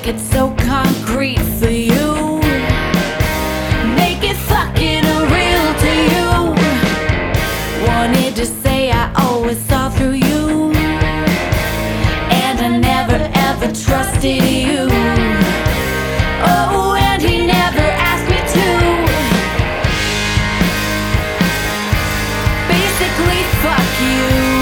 make it so concrete for you. Make it fucking real to you. Wanted to say I always saw through you, and I never ever trusted you. Oh, and he never asked me to. Basically, fuck you.